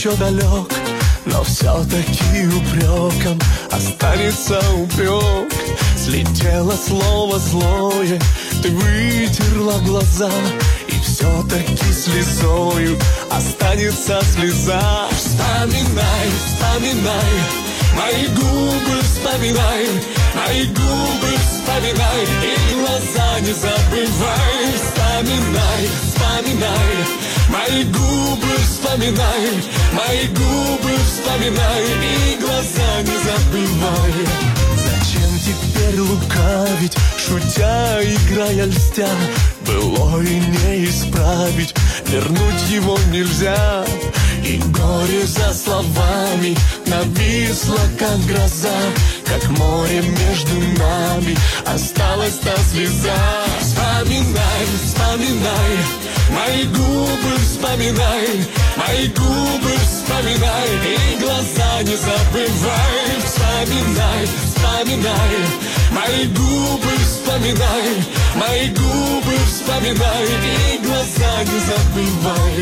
еще далек, но все-таки упреком останется упрек. Слетело слово злое, ты вытерла глаза, и все-таки слезою останется слеза. Вспоминай, вспоминай, мои губы вспоминай, мои губы вспоминай, и глаза не забывай. Вспоминай, вспоминай, мои губы вспоминай, мои губы вспоминай, и глаза не забывай. Зачем теперь лукавить, шутя, играя, льстя? Былое не исправить, вернуть его нельзя. И горе за словами нависло, как гроза, как море между нами осталась та слеза. Вспоминай, вспоминай, мои губы вспоминай, мои губы вспоминай, и глаза не забывай. Вспоминай, вспоминай, мои губы вспоминай, мои губы вспоминай, и глаза не забывай.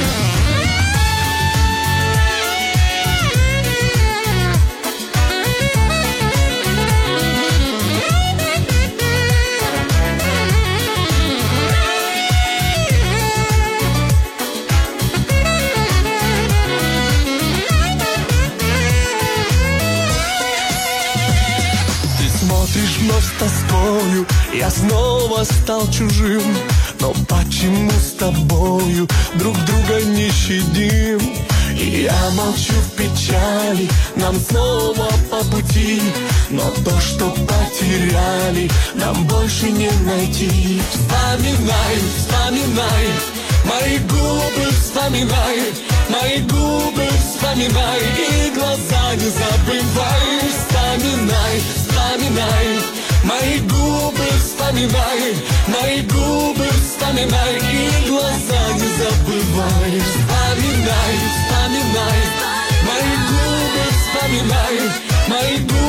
Смотришь вновь с тоскою, я снова стал чужим. Но почему с тобою друг друга не щадим? И я молчу в печали, нам снова по пути. Но то, что потеряли, нам больше не найти. Вспоминай, вспоминай, мои губы вспоминай, мои губы вспоминай, и глаза не забывай. Вспоминай, вспоминай, мои губы вспоминай, мои губы вспоминай, и глаза не забывай. Вспоминай, вспоминай, мои губы вспоминай, мои губы